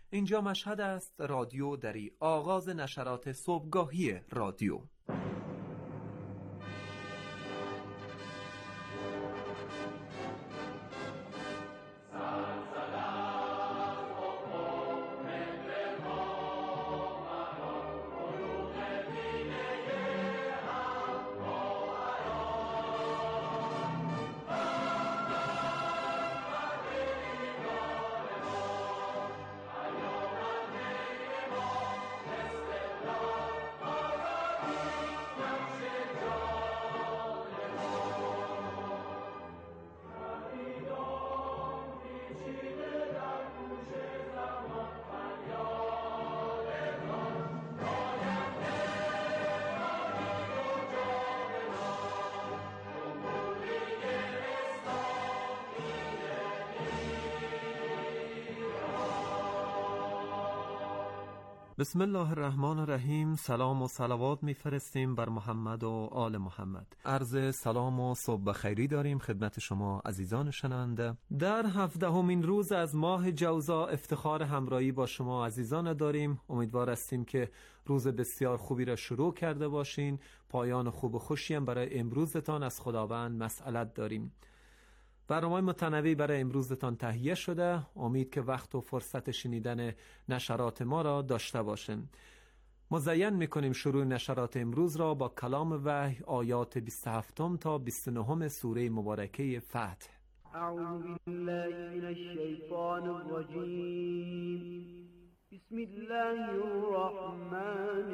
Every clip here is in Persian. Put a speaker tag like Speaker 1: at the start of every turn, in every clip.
Speaker 1: اینجا مشهد است، رادیو دری، آغاز نشرات صبحگاهی رادیو. بسم الله الرحمن الرحیم. سلام و صلوات میفرستیم بر محمد و آل محمد. عرض سلام و صبح خیری داریم خدمت شما عزیزان شنونده. در 17مین روز از ماه جوزا افتخار همراهی با شما عزیزان داریم. امیدوار هستیم که روز بسیار خوبی را شروع کرده باشین. پایان خوب و خوشی هم برای امروزتان از خداوند مسئلت داریم. برنامه متنوعی برای امروزتان تهیه شده. امید که وقت و فرصت شنیدن نشرات ما را داشته باشین. مزین میکنیم شروع نشرات امروز را با کلام وحی آیات 27 تا 29 سوره مبارکه فتح.
Speaker 2: اعوذ بالله من الشیطان الرجیم. بسم الله الرحمن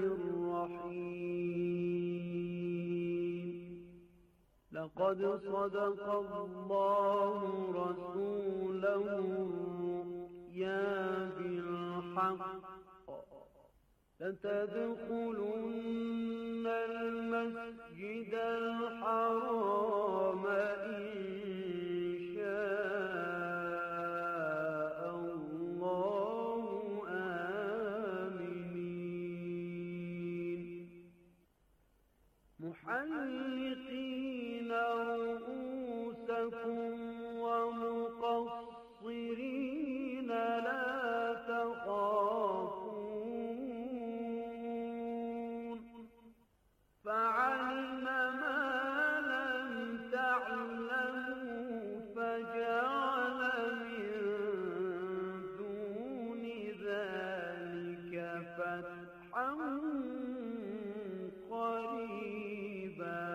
Speaker 2: الرحیم. لقد صدق الله رسوله الرؤيا بالحق لتدخلن المسجد الحرام إن شاء الله آمنين محلقين رؤوسكم ومقصرين لا تخافون فعلم ما لم تعلموا فجعل من دون ذلك فتحا قريبا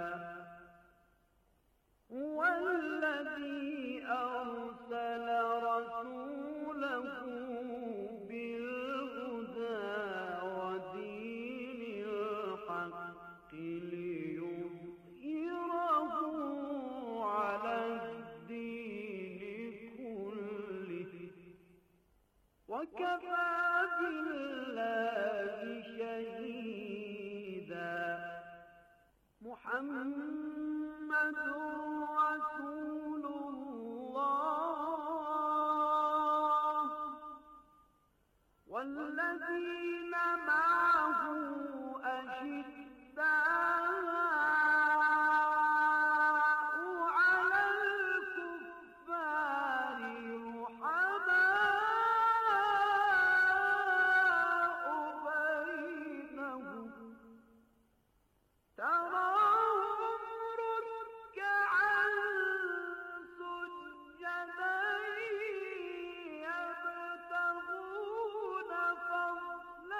Speaker 2: هو الذي أرسل رسوله بالهدى ودين الحق ليظهره على الدين كله وكفى بالله شهيدا محمد رسول الله والذين معه أشداء على الكفار رحماء بينهم تراهم ركعا سجدا يبتغون فضلا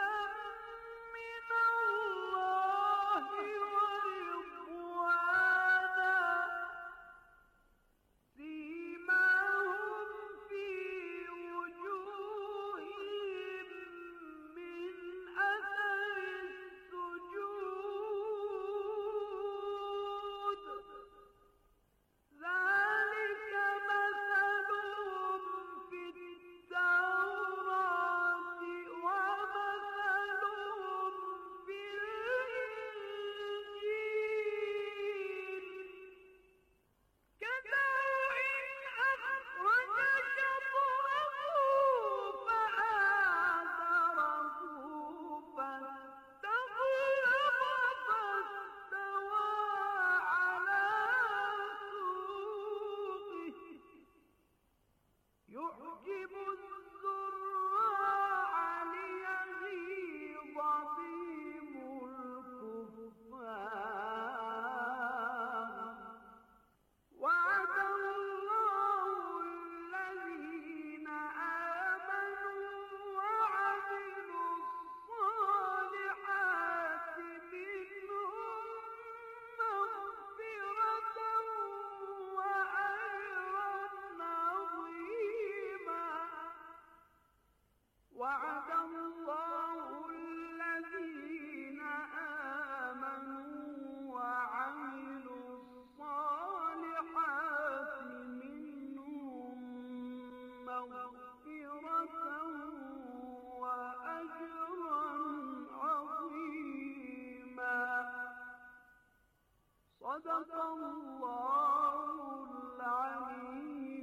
Speaker 2: صدق الله العلی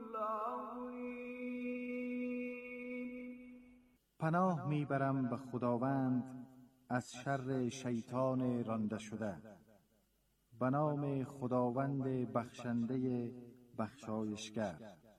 Speaker 2: العظیم.
Speaker 3: پناه میبرم به خداوند از شر شیطان رانده شده. به نام خداوند بخشنده بخشایشگر.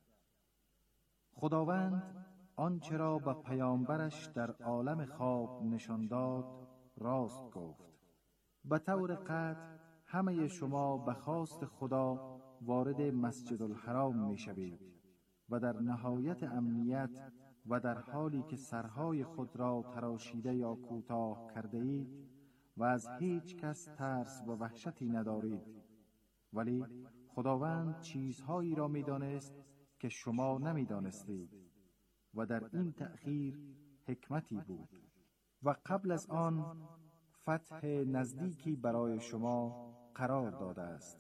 Speaker 3: خداوند آنچه را به پیامبرش در عالم خواب نشان داد راست گفت. به طور قطع همه شما به خواست خدا وارد مسجد الحرام می شوید و در نهایت امنیت و در حالی که سرهای خود را تراشیده یا کوتاه کرده اید و از هیچ کس ترس و وحشتی ندارید. ولی خداوند چیزهایی را می دانست که شما نمی دانستید و در این تأخیر حکمتی بود. و قبل از آن فتح نزدیکی برای شما قرار داده است.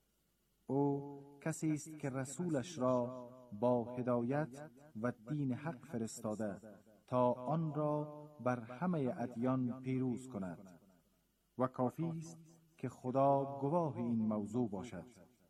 Speaker 3: او کسی است که رسولش را با هدایت و دین حق فرستاده تا آن را بر همه ادیان پیروز کند و کافی است که خدا گواه این موضوع باشد.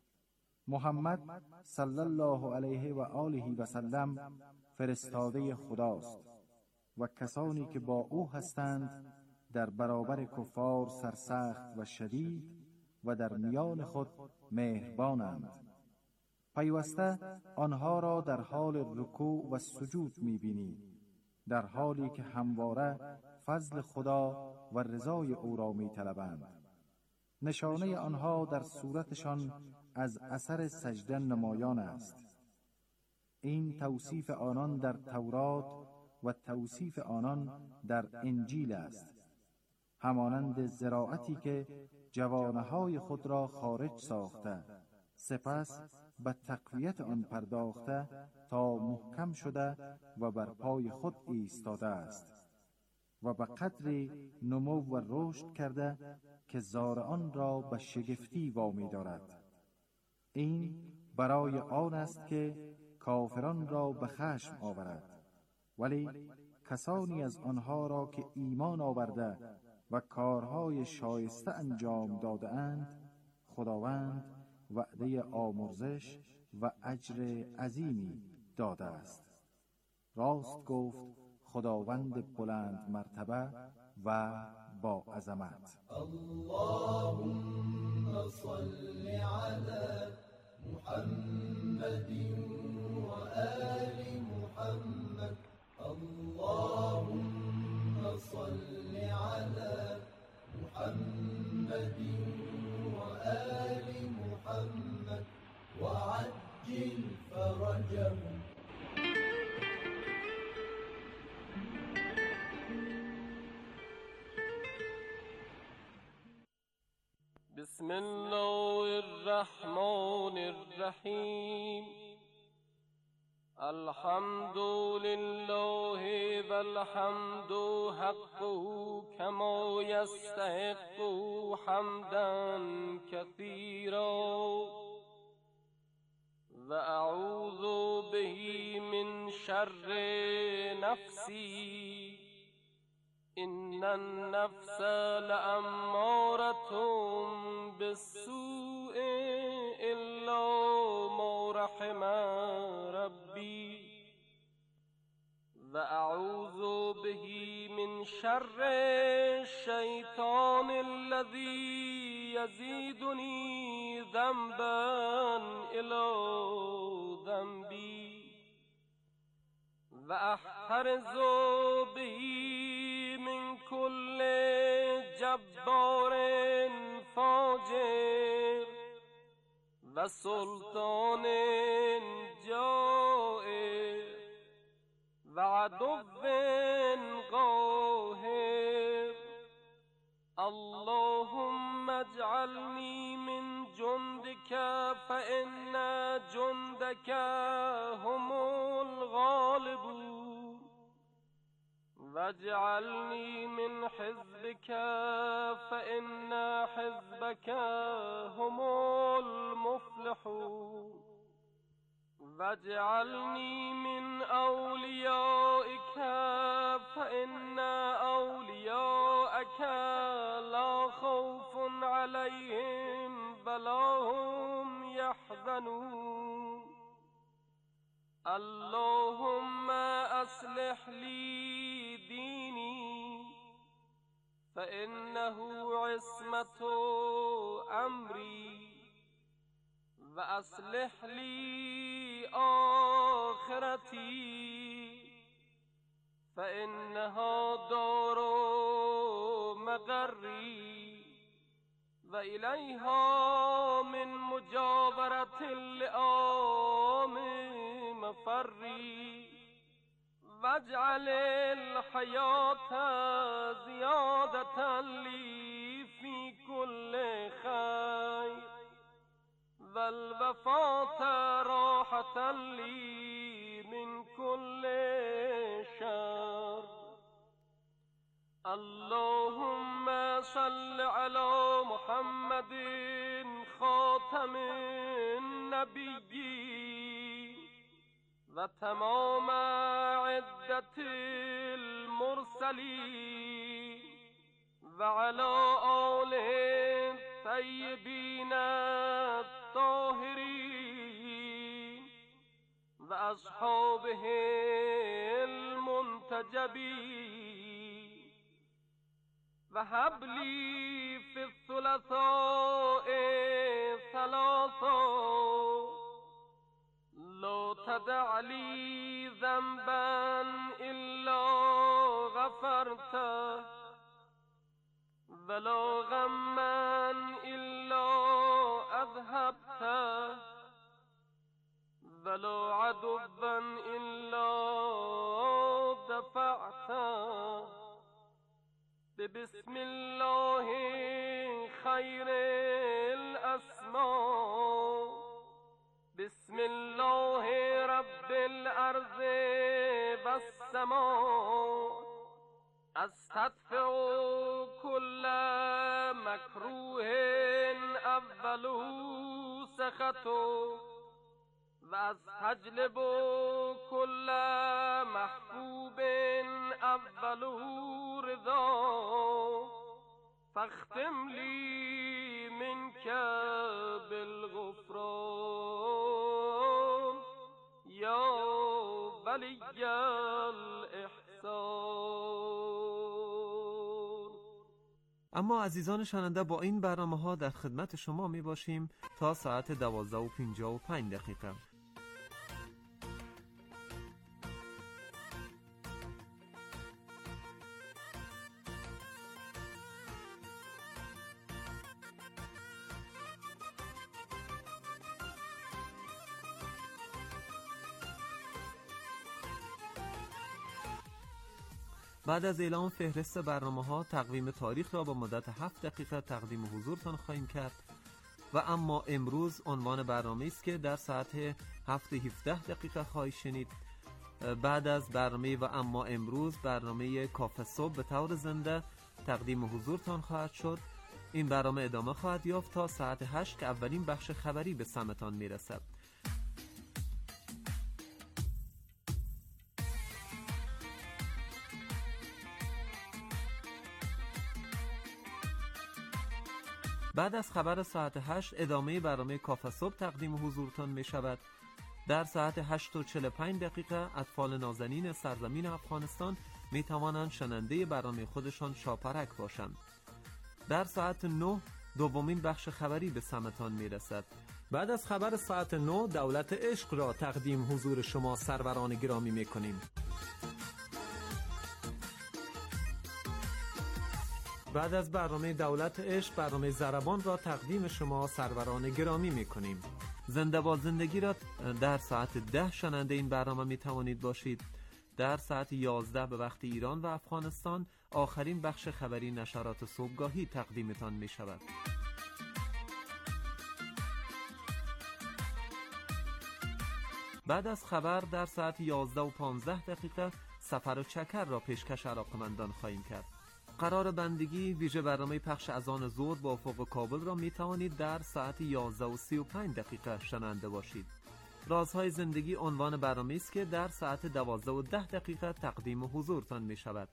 Speaker 3: محمد صلی الله علیه و آله و سلم فرستاده خداست و کسانی که با او هستند در برابر کفار سرسخت و شدید و در میان خود مهربانند. پیوسته آنها را در حال رکوع و سجود می‌بینی، در حالی که همواره فضل خدا و رضای او را می‌طلبند. نشانه آنها در صورتشان از اثر سجده نمایان است. این توصیف آنان در تورات و توصیف آنان در انجیل است. همانند زراعتی که جوانه‌های خود را خارج ساخته سپس به تقویت آن پرداخته تا محکم شده و بر پای خود ایستاده است و به قدری نمو و رشد کرده که زارعان را به شگفتی وامی دارد. این برای آن است که کافران را به خشم آورد، ولی کسانی از آنها را که ایمان آورده و کارهای شایسته انجام داده اند خداوند وعده آمرزش و اجر عظیمی داده است. راست گفت خداوند بلند مرتبه و با عظمت.
Speaker 4: اللهم صل علی محمد و آل محمد. اللهم صل علی محمد و آل محمد و عجل فرجهم.
Speaker 5: بسم الله الرحمن الرحیم. الحمد لله والحمد حقه كما يستحق حمدا كثيرا وأعوذ به من شر نفسي إن النفس لأمارة بالسوء إلا ما رحم ربي وأعوذ به من شر الشيطان الذي يزيدني ذنبا إلى ذنبي وأحرز به من كل جبار فاجر وسلطان جائر وعدو قاهر. اللهم اجعلني من جندك فإن جندك هم الغالبون واجعلني من حزبك فإن حزبك هم المفلحون واجعلني من أوليائك فإن أولياءك لا خوف عليهم ولا هم يحزنون. اللهم أصلح لي ديني فإنه عصمة أمري، وأصلح لي آخرتي فإنها دار مقري، وإليها من مجاورة اللئام مفري، واجعل الحياة زيادة لي في كل خير، والوفاة راحة لي من كل شر. اللهم صل على محمد خاتم النبيين وتمام عدة المرسلين، وعلى آله الطيبين الطاهرين وأصحابه المنتجبين. وهب لي في الثلاثاء ثلاثا، لا تدع لي ذنبا إلا غفرته، ولا غما إلا أذهبته، ولا عدوا إلا دفعته. بسم الله خير الأسماء، بسم الله رب الأرض والسماء. أستدفع كل مكروه أوله سخطه، وأستجلب كل محبوب أوله رضاه، فاختم لي منك بالغفران يا ولي الإحسان.
Speaker 1: اما عزیزان شنونده، با این برنامه ها در خدمت شما می باشیم تا ساعت 12:55. بعد از اعلام فهرست برنامه‌ها تقویم تاریخ را با مدت 7 دقیقه تقدیم حضورتان خواهیم کرد و اما امروز عنوان برنامه است که در ساعت 7:17 خواهید شنید. بعد از برنامه و اما امروز برنامه کافه صبح به طور زنده تقدیم حضورتان خواهد شد. این برنامه ادامه خواهد یافت تا ساعت 8 که اولین بخش خبری به سمتان میرسد. بعد از خبر ساعت 8 ادامه برنامه کافه صبح تقدیم حضورتان می شود. در ساعت 8:45 اطفال نازنین سرزمین افغانستان می توانند شنونده برنامه خودشان شاپرک باشند. در ساعت 9 دومین بخش خبری به سمتان می رسد. بعد از خبر ساعت 9 دولت عشق را تقدیم حضور شما سروران گرامی می کنیم. بعد از برنامه دولت عشق برنامه ضربان را تقدیم شما سروران گرامی می کنیم. زنده با زندگی را در ساعت 10 شنونده این برنامه می توانید باشید. در ساعت 11 به وقت ایران و افغانستان آخرین بخش خبری نشرات صبحگاهی تقدیمتان می شود. بعد از خبر در ساعت 11:15 سفر و چکر را پیشکش علاقمندان خواهیم کرد. قرار بندگی ویژه برنامه پخش اذان ظهر با افق کابل را می توانید در ساعت 11:35 شنونده باشید. رازهای زندگی عنوان برنامه است که در ساعت 12:10 تقدیم حضورتان می شود.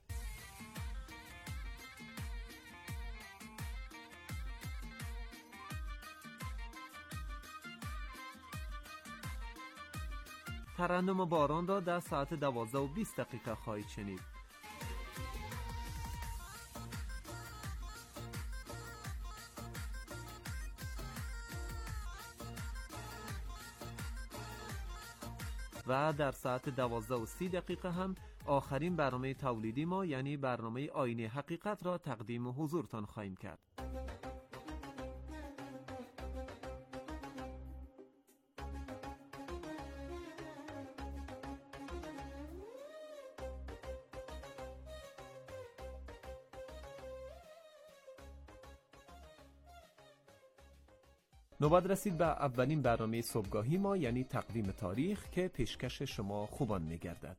Speaker 1: ترنم باران را در ساعت 12:20 خواهید شنید. و در ساعت 12:30 هم آخرین برنامه تولیدی ما یعنی برنامه آینه حقیقت را تقدیم حضورتان خواهیم کرد. نوبت رسید به اولین برنامه صبحگاهی ما یعنی تقویم تاریخ که پیشکش شما خوبان می‌گردد.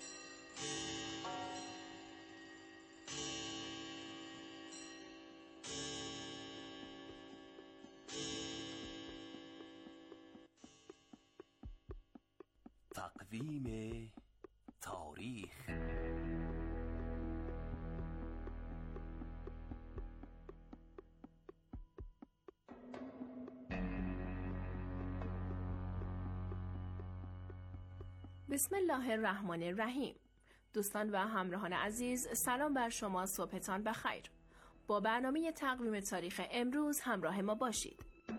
Speaker 6: تقویم تاریخ.
Speaker 7: بسم الله الرحمن الرحیم. دوستان و همراهان عزیز، سلام بر شما، صبحتان بخیر. با برنامه تقویم تاریخ امروز همراه ما باشید.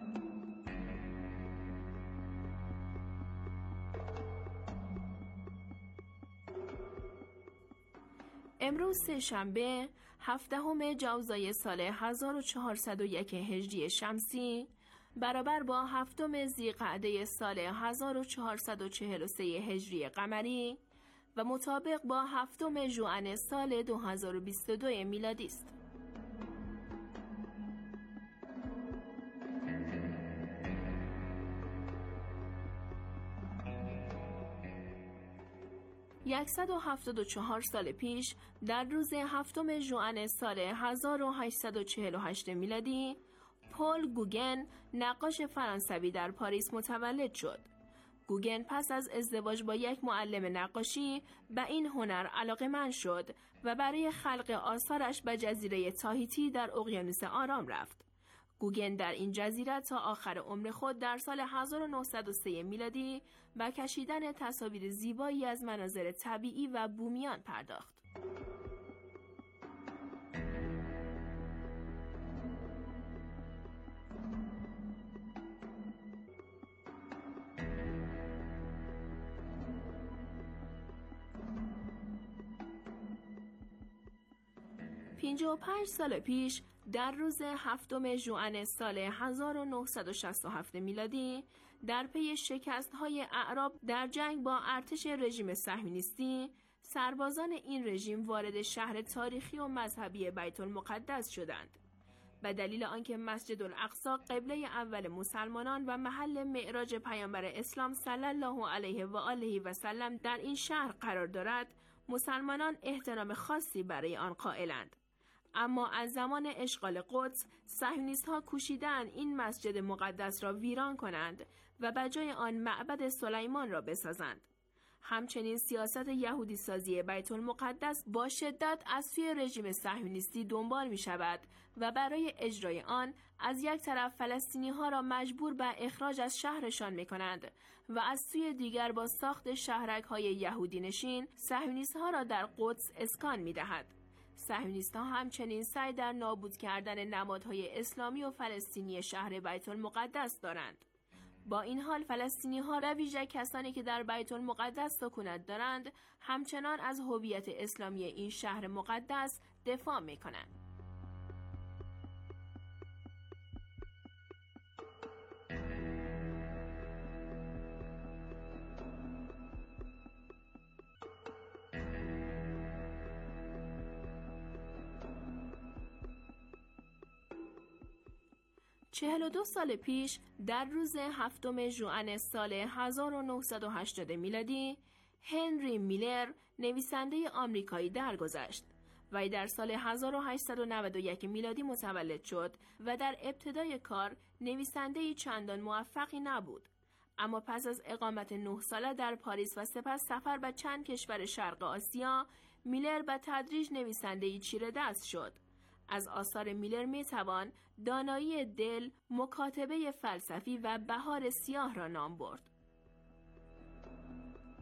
Speaker 7: امروز سه‌شنبه 7 جوزای سال 1401 هجری شمسی برابر با 7 ذی‌قعده سال 1443 هجری قمری و مطابق با 7 ژوئن سال 2022 میلادی است. یکصد و 74 سال پیش در روز 7 ژوئن سال 1848 میلادی پل گوگن نقاش فرانسوی در پاریس متولد شد. گوگن پس از ازدواج با یک معلم نقاشی به این هنر علاقه‌مند شد و برای خلق آثارش به جزیره تاهیتی در اقیانوس آرام رفت. گوگن در این جزیره تا آخر عمر خود در سال 1903 میلادی به کشیدن تصاویر زیبایی از مناظر طبیعی و بومیان پرداخت. و 5 سال پیش در روز 7 ژوئن سال 1967 میلادی در پی شکست‌های اعراب در جنگ با ارتش رژیم صهیونیستی، سربازان این رژیم وارد شهر تاریخی و مذهبی بیت المقدس شدند. به دلیل آنکه مسجد الاقصی قبله اول مسلمانان و محل معراج پیامبر اسلام صلی الله علیه و آله و سلم در این شهر قرار دارد، مسلمانان احترام خاصی برای آن قائلند. اما از زمان اشغال قدس صهیونیست‌ها کوشیدند این مسجد مقدس را ویران کنند و به جای آن معبد سلیمان را بسازند. همچنین سیاست یهودی سازی بیت المقدس با شدت از سوی رژیم صهیونیستی دنبال می شود و برای اجرای آن از یک طرف فلسطینی‌ها را مجبور به اخراج از شهرشان می کنند و از سوی دیگر با ساخت شهرک‌های یهودی نشین صهیونیست‌ها را در قدس اسکان می دهد. صهیونیست‌ها همچنین سعی در نابود کردن نمادهای اسلامی و فلسطینی شهر بیت المقدس دارند. با این حال فلسطینی‌ها و ویژه کسانی که در بیت المقدس سکونت دارند همچنان از هویت اسلامی این شهر مقدس دفاع می‌کنند. چهل و 2 سال پیش در روز 7 ژوئن سال 1980 میلادی هنری میلر نویسنده آمریکایی درگذشت. وی در سال 1891 میلادی متولد شد و در ابتدای کار نویسنده‌ای چندان موفقی نبود. اما پس از اقامت 9 ساله در پاریس و سپس سفر به چند کشور شرق آسیا، میلر به تدریج نویسنده‌ای چیره دست شد. از آثار میلر میتوان دانایی دل، مکاتبه فلسفی و بهار سیاه را نام برد.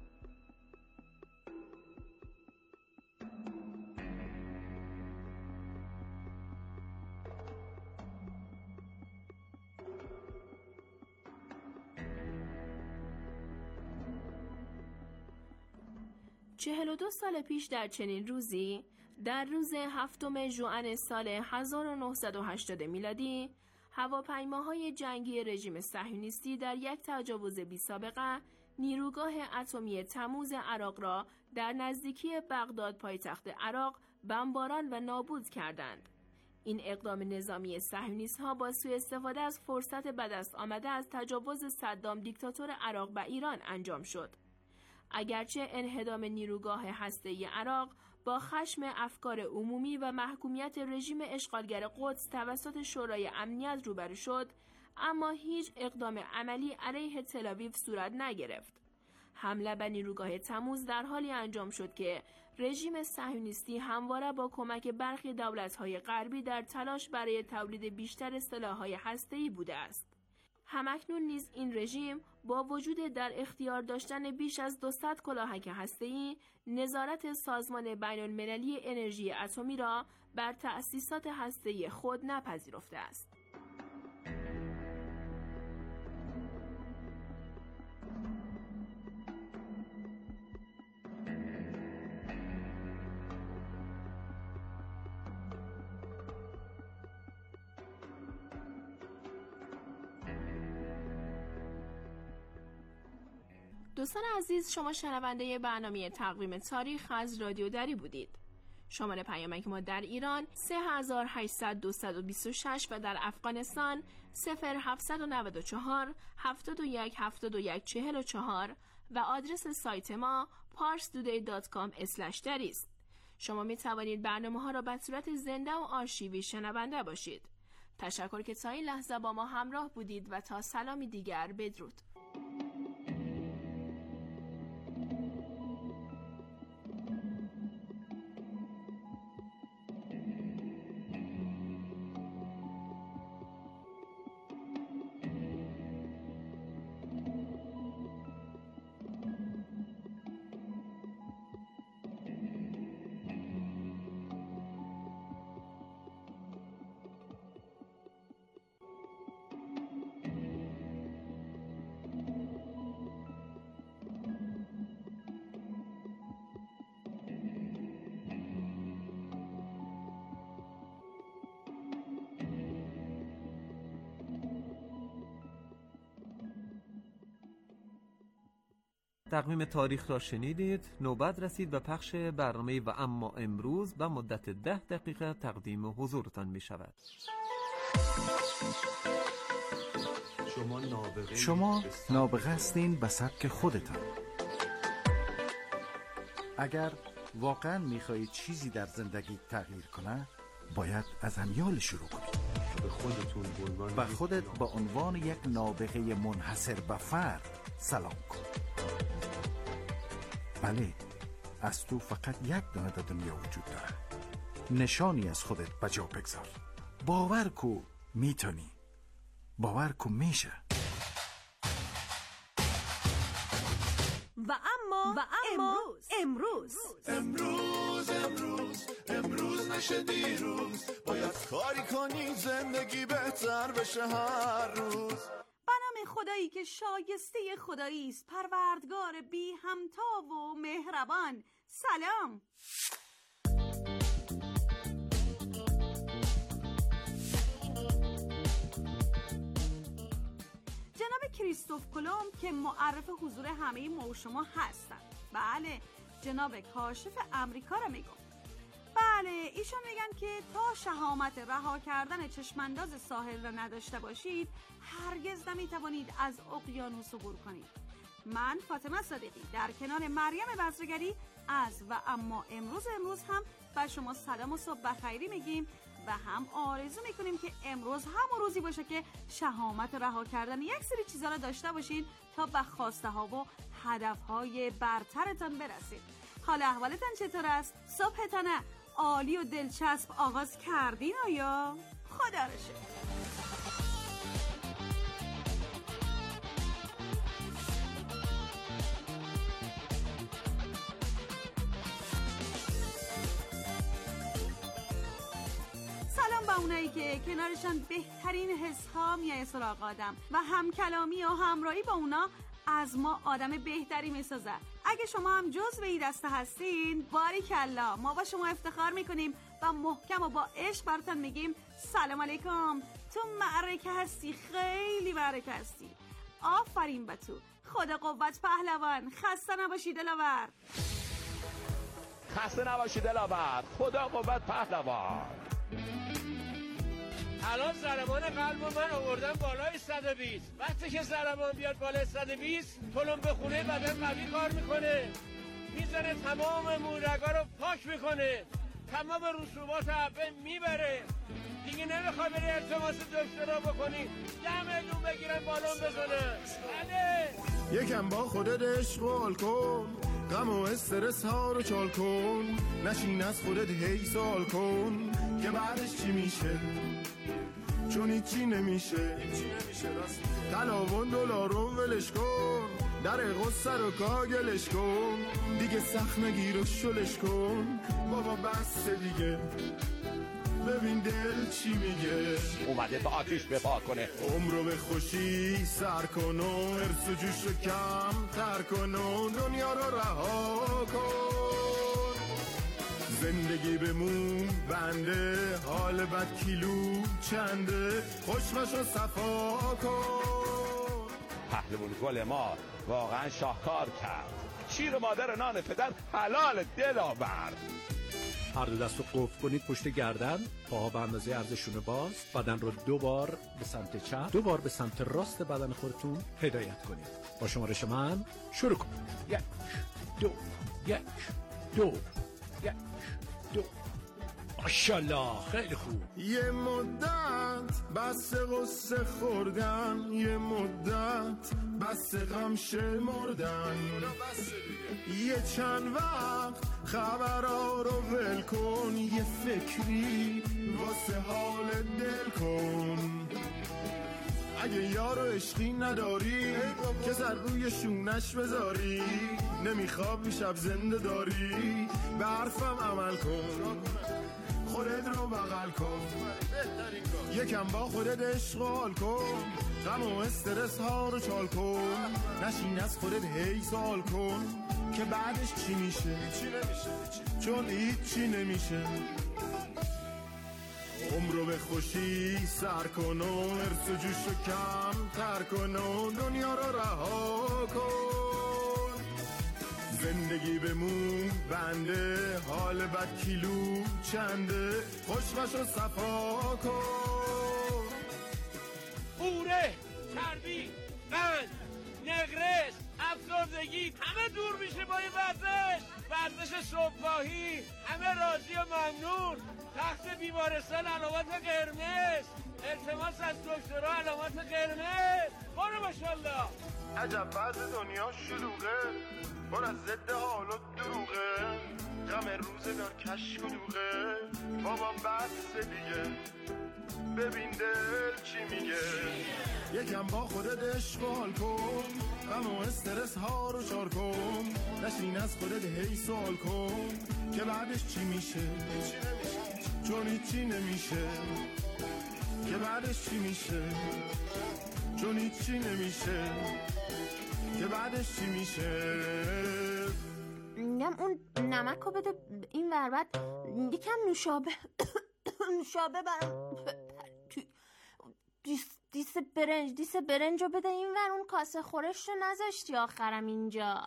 Speaker 7: 42 سال پیش در چنین روزی، در روز 7 ژوئن سال 1980 میلادی، هواپیماهای جنگی رژیم صهیونیستی در یک تجاوز بی‌سابقه نیروگاه اتمی تموز عراق را در نزدیکی بغداد پایتخت عراق بمباران و نابود کردند. این اقدام نظامی صهیونیست‌ها با سوء استفاده از فرصت به دست آمده از تجاوز صدام دیکتاتور عراق به ایران انجام شد. اگرچه انهدام نیروگاه هسته‌ای عراق با خشم افکار عمومی و محکومیت رژیم اشغالگر قدس توسط شورای امنیت روبرو شد، اما هیچ اقدام عملی علیه تل‌آویو صورت نگرفت. حمله به نیروگاه تموز در حالی انجام شد که رژیم صهیونیستی همواره با کمک برخی دولت‌های غربی در تلاش برای تولید بیشتر سلاح‌های هسته‌ای بوده است. همکنون نیز این رژیم با وجود در اختیار داشتن بیش از 200 کلاهک هسته‌ای، نظارت سازمان بین‌المللی انرژی اتمی را بر تأسیسات هسته‌ای خود نپذیرفته است. دوستان عزیز، شما شنونده برنامه تقویم تاریخ از رادیو دری بودید. شماره پیامک ما در ایران 3800-226 و در افغانستان 0794 71 71 44 و آدرس سایت ما parstoday.com/dari است. شما می توانید برنامه ها را به صورت زنده و آرشیوی شنونده باشید. تشکر که تا این لحظه با ما همراه بودید و تا سلامی دیگر بدرود.
Speaker 1: تقویم تاریخ را شنیدید. نوبت رسید به پخش برنامه و اما امروز به مدت 10 دقیقه تقدیم حضورتان می شود.
Speaker 3: شما نابغه هستین به سبک خودتان. اگر واقعا میخواهید چیزی در زندگی تغییر کنه، باید از امیال شروع کنید. به خودت به عنوان یک نابغه منحصر به فرد سلام کن. بله، از تو فقط یک دانه در دنیا وجود داره. نشانی از خودت به جا بگذار. باور کو میتونی. باور کو میشه.
Speaker 8: و اما امروز نشه دیروز. باید کاری کنی زندگی بهتر بشه هر روز.
Speaker 9: بنام خدایی که شایسته خدایی است، پروردگار بی همتا و مهربان. سلام. جناب کریستوف کلمب که معرف حضور همه ما و شما هستند. بله، جناب کاشف امریکا را میگم. بله، ایشون میگن که تا شهامت رها کردن چشمانداز ساحل را نداشته باشید، هرگز نمیتوانید از اقیانوس عبور کنید. من فاطمه صادقی در کنار مریم بزرگری از و اما امروز هم به شما سلام و صبح بخیری میگیم و هم آرزو میکنیم که امروز همون روزی باشه که شهامت رها کردن یک سری چیزا را داشته باشید تا به خواسته ها و هدف های برترتان برسید. حال احوالتان چطور است؟ صبحتان عالی و دلچسب آغاز کردین آیا؟ خدا رو شکر. سلام به اونایی که کنارشان بهترین حس‌ها میای سراغ آدم و همکلامی و همراهی با اونا از ما آدم بهتری میسازه. اگه شما هم جزو این دسته هستین، باریکلا، ما با شما افتخار میکنیم و محکم و با عشق براتون میگیم سلام علیکم، تو معرکه هستی، خیلی معرکه هستی. آفرین به تو، خدا قوت پهلوان، خسته نباشی دلاور.
Speaker 10: خسته نباشی دلاور، خدا قوت پهلوان.
Speaker 11: الان ضربان قلب من آوردن بالای 120. وقتی که ضربان بیاد بالای 120 تلمبه خونه بدن قوی کار میکنه، میزنه تمام مورگا رو پاک میکنه، تمام رسوبات حبه میبره، دیگه نمیخوای بری التماس دکترا بکنی، 10 میلیون بگیرن بالون بزنه. بله
Speaker 8: یکم با خودت اشغال کن، غم و استرس ها رو چال کن، نشین از خودت هی سوال کن که بعدش چی میشه، چون هیچی نمیشه. طلاوان دلارون ولش کن، در غصه رو کاگلش کن، دیگه سخت نگیر و شلش کن، بابا بس دیگه، ببین دل چی میگه.
Speaker 10: اومده تا آتیش بپا کنه.
Speaker 8: عمرو به خوشی سر کن و ارس و جوش رو کم تر کن و دنیا رو رها کن. زندگی بمون بنده، حال بد کیلو چنده، خوشمش رو صفا کن.
Speaker 10: پهلوان گل ما واقعا شاهکار کرد، شیر مادر نان پدر حلال دلاور.
Speaker 12: هر دو دست رو قفل کنید پشت گردن، پاها به اندازه عرضشون باز، بدن رو 2 بار به سمت چپ، 2 بار به سمت راست بدن خودتون هدایت کنید. با شمارش من شروع کنید. 1 2 1 2 1 2. ماشاءالله خیلی خوب.
Speaker 8: یه مدت بس قصه خوردن، یه مدت بس غم شمردن، یه چند وقت خبرها رو ول کن، یه فکری واسه حال دل کن. اگه یارو عشقی نداری که سر روی شونش بذاری، نمیخواب شب زنده داری، به حرفم عمل کن، خودت رو بغل کن، یکم با خودت اشغال کن، غم و استرس ها رو چال کن، نشین از خودت هی سوال کن که بعدش چی میشه، چون هیچی نمیشه. عمرو به خوشی سر کن و ارس و جوش رو کم تر کن و دنیا رو رها کن. زندگی بمون بنده، حال بد کیلو چنده، خوشمش رو صفا کن.
Speaker 11: قوره، چربی، قند، نقرس، افسردگی همه دور میشه با این ورزش صبحگاهی. همه راضی و ممنون. تخت بیمارستان علامت قرمز، التماس از دکترها علامت قرمز. برو ماشاءالله.
Speaker 8: عجب بعض دنیا شلوغه، پر از ضد حال و دروغه، غم روزگار کشک و دوغه، بابا بس دیگه، ببین دل چی میگه. یکم با خودت اشغال کن، غم و استرس ها رو چار کن، نشین از خودت هی سوال کن که بعدش چی میشه، چون هیچی نمیشه، که بعدش چی میشه، چون هیچی نمیشه، که بعدش چی میشه.
Speaker 7: میگم اون نمک رو بده این ور، بعد یکم نوشابه برام دیس برنج رو بده این ور، اون کاسه خورش رو نذاشتی آخرم اینجا.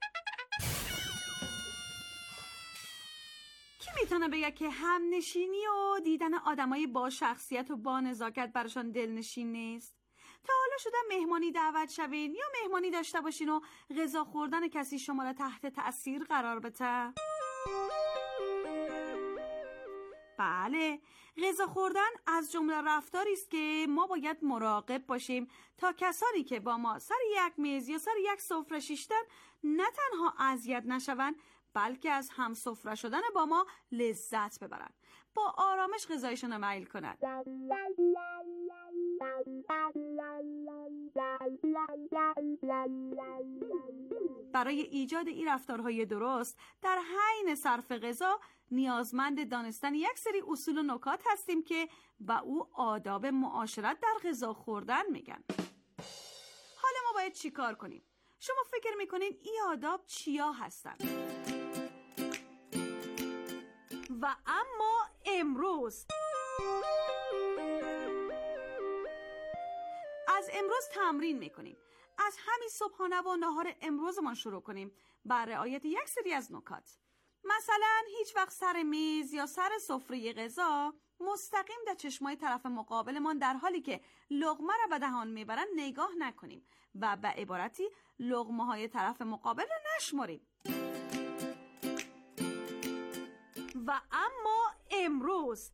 Speaker 9: کی میتونه بگه که همنشینی و دیدن آدمای با شخصیت و با نزاکت براشان دلنشین نیست؟ تا حالا شده مهمانی دعوت شوین یا مهمانی داشته باشین و غذا خوردن کسی شما را تحت تأثیر قرار بده؟ بله، غذا خوردن از جمله رفتاری است که ما باید مراقب باشیم تا کسانی که با ما سر یک میز یا سر یک سفره شیشتن نه تنها اذیت نشوند، بلکه از هم سفره شدن با ما لذت ببرن، با آرامش غذایشون رو میل کنن. برای ایجاد این رفتارهای درست در حین صرف غذا نیازمند دانستن یک سری اصول و نکات هستیم که به او آداب معاشرت در غذا خوردن میگن. حالا ما باید چی کار کنیم؟ شما فکر میکنین این آداب چیا هستن؟ و اما امروز از امروز تمرین میکنیم. از همین صبحانه و نهار امروزمان شروع کنیم بر رعایت یک سری از نکات. مثلا هیچ وقت سر میز یا سر سفره غذا مستقیم در چشمای طرف مقابلمان در حالی که لقمه را به دهان میبرن نگاه نکنیم و به عبارتی لقمه های طرف مقابل را نشماریم. و اما امروز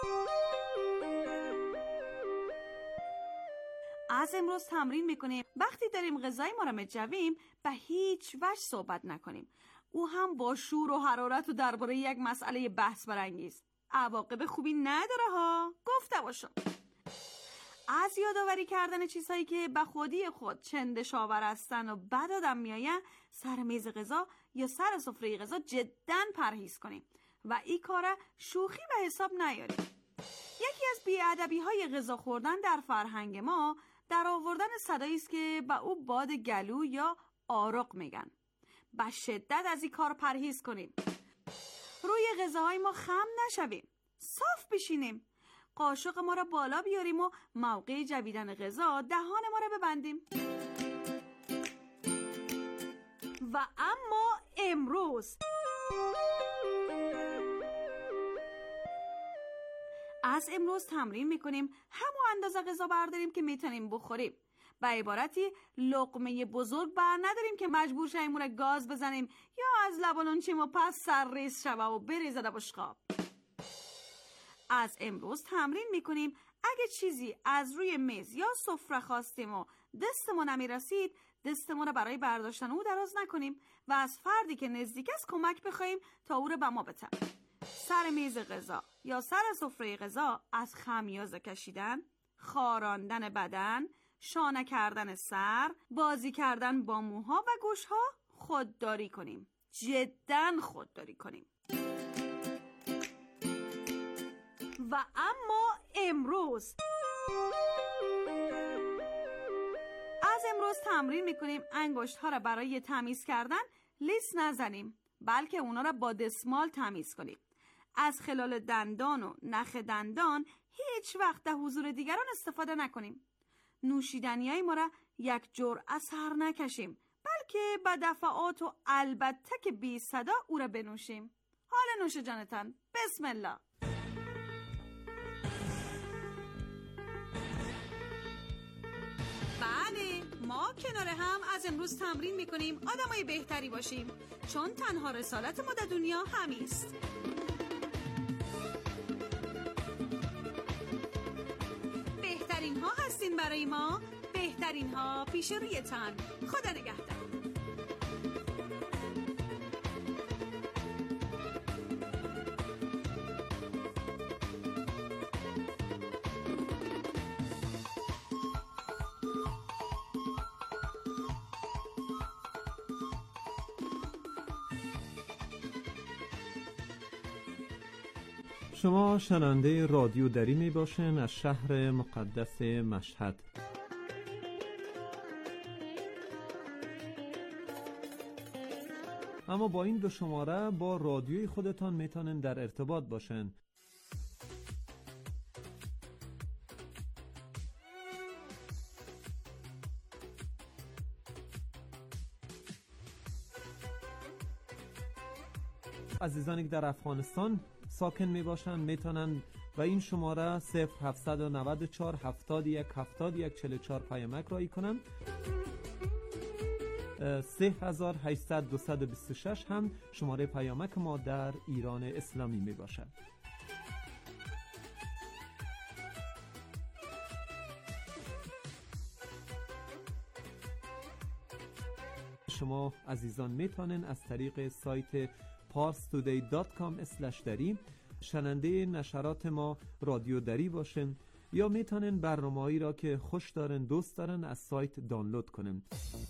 Speaker 9: از امروز تمرین میکنیم وقتی داریم غذای ما را میجویم به هیچ وجه صحبت نکنیم، او هم با شور و حرارت و درباره یک مسئله بحث برانگیز. عواقب خوبی نداره ها، گفته باشم. از یادآوری کردن چیزهایی که به خودی خود چندشاور هستن و بد آدم میآیند سر میز غذا یا سر سفره غذا جدا پرهیز کنیم و این کار شوخی به حساب نیاریم. یکی از بی‌ادبی‌های غذا خوردن در فرهنگ ما در آوردن صدایی است که به او باد گلو یا آرق میگن. به شدت از این کار پرهیز کنیم. روی غذاهای ما خم نشویم، صاف بشینیم، قاشق ما را بالا بیاریم و موقع جویدن غذا دهان ما را ببندیم. و اما امروز از امروز تمرین میکنیم همون اندازه غذا برداریم که میتونیم بخوریم. به عبارتی لقمه بزرگ بر نداریم که مجبور شیم اون را گاز بزنیم یا از لبالون چیم و پس سر ریز شوه و بریزه در بشقاب. از امروز تمرین میکنیم اگه چیزی از روی میز یا سفره خواستیم و دستمون نمیرسید دستمون را برای برداشتن او دراز نکنیم و از فردی که نزدیک است کمک بخوایم تا او را به ما بده. سر میز غذا یا سر سفره غذا از خمیازه کشیدن، خاراندن بدن، شانه کردن سر، بازی کردن با موها و گوشها خودداری کنیم. جداً خودداری کنیم. و اما امروز از امروز تمرین میکنیم انگشت ها را برای تمیز کردن لیس نزنیم بلکه اونا را با دستمال تمیز کنیم. از خلال دندان و نخ دندان هیچ وقت در حضور دیگران استفاده نکنیم. نوشیدنی های ما را یک جرعه سر نکشیم بلکه با دفعات و البته که بی صدا او را بنوشیم. حال نوش جانتان، بسم الله. بله، ما کنار هم از امروز تمرین میکنیم آدمای بهتری باشیم، چون تنها رسالت ما در دنیا همیست. بهترین ها هستین برای ما، بهترین ها پیش رویتان. خدا نگهدار.
Speaker 1: شما شنونده رادیو دری می باشین از شهر مقدس مشهد. اما با این دو شماره با رادیوی خودتان میتونن در ارتباط باشن. عزیزانی که در افغانستان ساکن می باشن میتونن و این شماره 0794 71 71 44 پیامک رایی کنن. 3800 226 هم شماره پیامک ما در ایران اسلامی می باشد. شما عزیزان میتونن از طریق سایت parstoday.com/dari شنونده نشرات ما رادیو دری باشن یا میتونین برنامه‌هایی را که خوش دارن دوست دارن از سایت دانلود کنین.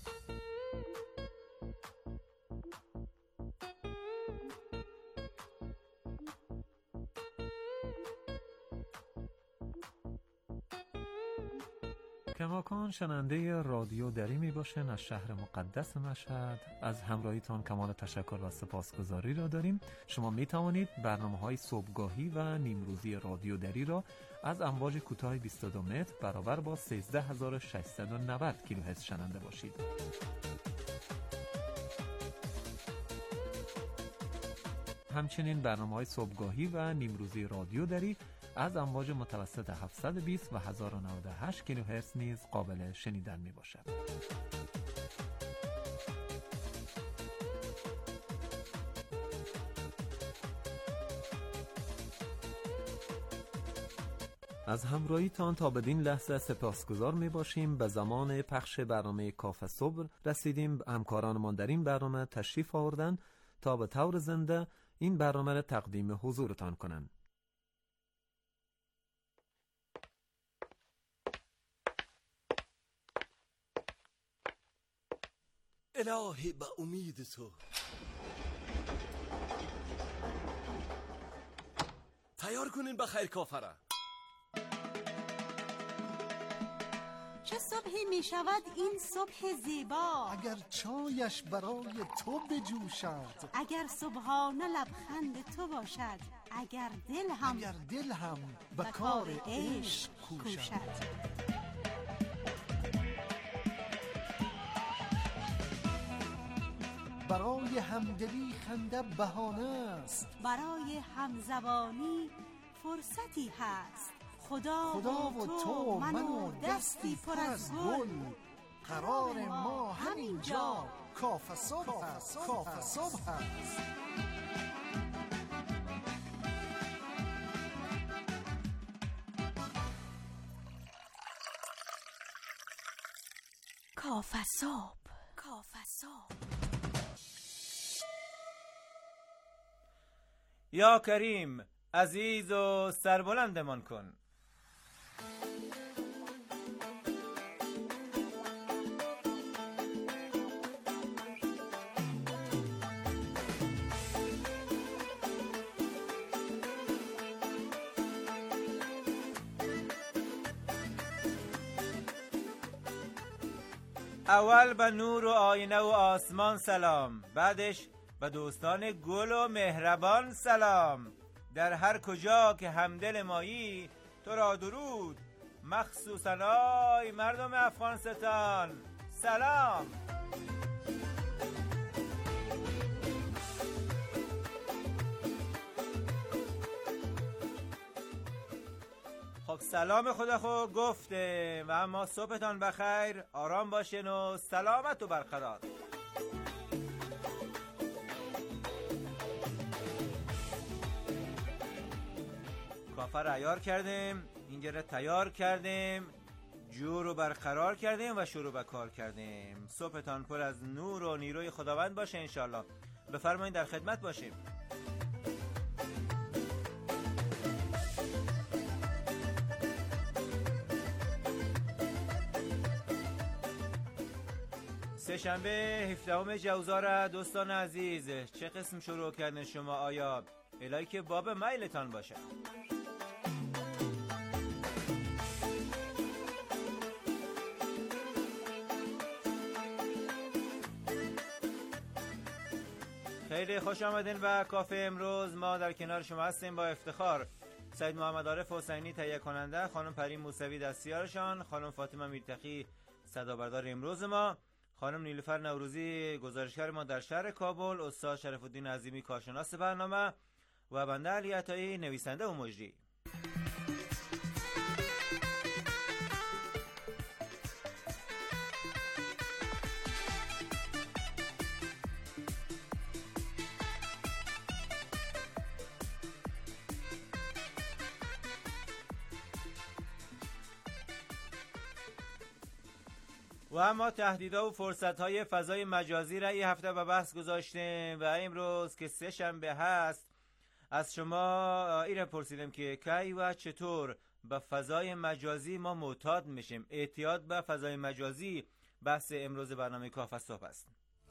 Speaker 1: کماکان شنونده رادیو دری می باشن از شهر مقدس مشهد. از همراهیتان کمال تشکر و سپاسگزاری را داریم. شما می توانید برنامه‌های صبحگاهی و نیمروزی رادیو دری را از امواج کوتاه 22 متر برابر با 13690 کیلوهرتز شنونده باشید. همچنین برنامه‌های صبحگاهی و نیمروزی رادیو دری از امواج متوسط 720 و 1098 کیلوهرتز نیز قابل شنیدن می باشد. از همراهیتان تا بدین لحظه سپاسگزار می باشیم. به زمان پخش برنامه کافه صبح رسیدیم. همکارانمان در این برنامه تشریف آوردن تا به طور زنده این برنامه را تقدیم حضورتان کنند.
Speaker 13: الهی به امید تو تیار کنین به خیر کافره.
Speaker 14: چه صبحی می شود این صبح زیبا،
Speaker 15: اگر چایش برای تو بجوشد،
Speaker 14: اگر صبحانه لبخند تو باشد، اگر دل هم به کار عشق کوشد.
Speaker 15: برای همدلی خنده بهانه است،
Speaker 14: برای همزبانی فرصتی هست. خدا و تو من و دستی پر از گل،
Speaker 15: قرار ما همینجا کافه صبح است. کافه صبح است.
Speaker 14: کافه صبح. کافه صبح.
Speaker 16: یا کریم عزیز و سربلندمان کن. اول به نور و آینه و آسمان سلام، بعدش به دوستان گل و مهربان سلام. در هر کجا که همدل مایی تو را درود، مخصوصا آی مردم افغانستان سلام. خب سلام خدا گفته و اما صبحتان بخیر، آرام باشین و سلامت و برقرار. کافه را عیار کردیم، اینجا تیار کردیم، جو رو برقرار کردیم و شروع به کار کردیم. صبحتان پر از نور و نیروی خداوند باشه انشالله. بفرمایید در خدمت باشیم. سه‌شنبه 17 جوزار دوستان عزیز، چه قسم شروع کردن شما؟ آیا الهی که باب میلتان باشه. خیلی خوش آمدین و کافه امروز ما در کنار شما هستیم با افتخار. سید محمد عارف حسینی تهیه کننده، خانم پریم موسوی دستیارشان، خانم فاطمه میرتقی صدابردار امروز ما، خانم نیلوفر نوروزی گزارشگر ما در شهر کابل، استاد شرف الدین عظیمی کارشناس برنامه و بنده علی عطایی نویسنده و مجری. و اما تهدیدها و فرصت‌های فضای مجازی را یه هفته به بحث گذاشتیم و امروز که سه‌شنبه هست از شما این را پرسیدم که کی و چطور به فضای مجازی ما معتاد میشیم. اعتیاد به فضای مجازی بحث امروز برنامه کافه صبح است.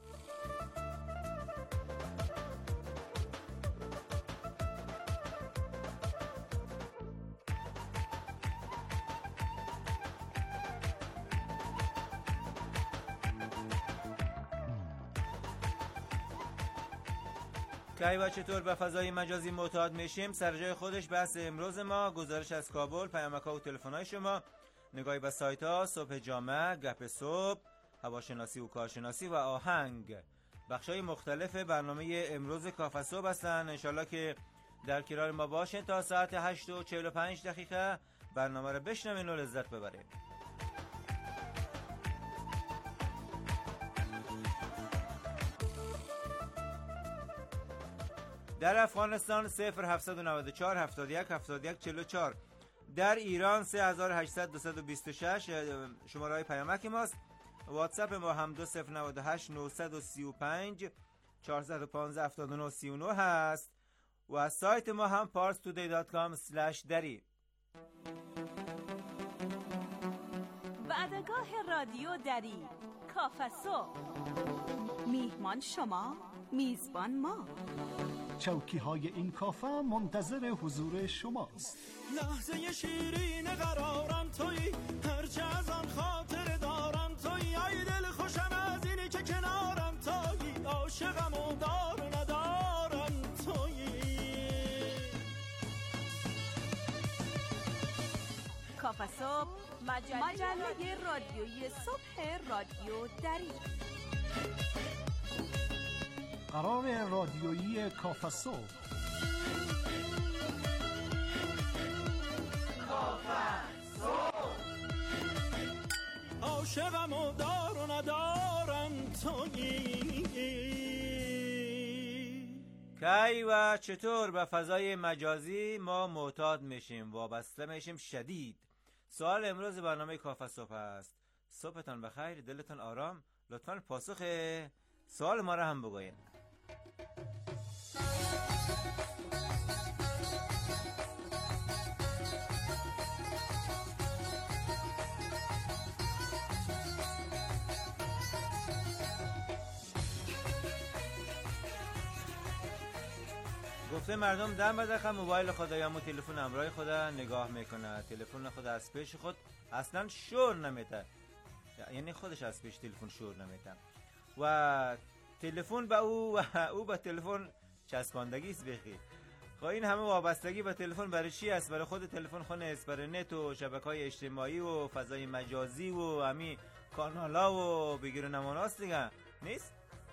Speaker 16: کی و چطور به فضای مجازی معتاد میشیم؟ سر جای خودش بحث امروز ما. گزارش از کابل، پیامک‌ها و تلفن‌های شما، نگاهی به سایت‌ها، صبح جامعه، گپ صبح، هواشناسی و کارشناسی و آهنگ. بخش‌های مختلف برنامه امروز کافه صبح هستن. انشالله که در کنار ما باشین تا ساعت 8:45 برنامه رو بشنوین و لذت ببرین. در افغانستان 0794 71 71 44، در ایران 3800 226 شماره های پیامک ماست. واتساپ ما هم 2098 935 415 79 39 هست و سایت ما هم parstoday.com/dari.
Speaker 14: وعدگاه رادیو دری، کافه صبح. میهمان شما، میزبان ما.
Speaker 15: چوکی های این کافه منتظر حضور شماست.
Speaker 17: لحظه شیرین قرارم تویی، هرچه از آن خاطر دارم تویی. ای دل خوشم از اینی که کنارم تویی، عاشقم و دار و ندارم تویی.
Speaker 14: کافه صبح، مجله رادیویی صبح رادیو دری.
Speaker 15: قرار رادیویی کافه صبح.
Speaker 17: کافه صبح. عاشقم و دار و ندارم تویی.
Speaker 16: کی و چطور به فضای مجازی ما معتاد میشیم، وابسته میشیم شدید؟ سوال امروز برنامه کافه صبح است. صبحتان بخیر، دلتان آرام. لطفاً پاسخ سوال ما را هم بگوین. گفته مردم دم بدخم موبایل خود یا مو تلفن همراه خود نگاه میکنه. تلفن خود از پیش خود اصلا شور نمیده، یعنی خودش از پیش تلفن شور نمیده و تلفن به او و او به تلفن چسباندگی است. بخی خب این همه وابستگی به تلفن برای چی است؟ برای خود تلفن خونه است، برای نت و شبکه‌های اجتماعی و فضای مجازی و همین کانالا و بگیر و نماناست دیگه، نیست؟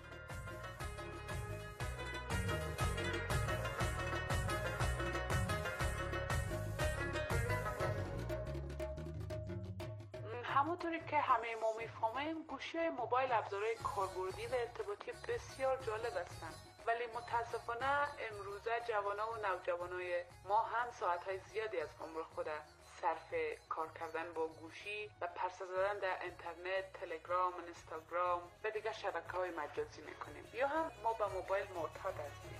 Speaker 18: همونطوری که همه ما میفهمیم، گوشی موبایل ابزارهای کاربردی و ارتباطی بسیار جالب هستند، ولی متاسفانه امروزه جوانان و نوجوانای ما هم ساعتهای زیادی از عمر خود صرف کار کردن با گوشی و پرسه زدن در اینترنت، تلگرام، اینستاگرام و دیگر شبکه‌های مجازی میکنیم، یا هم ما به موبایل معتاد هستیم.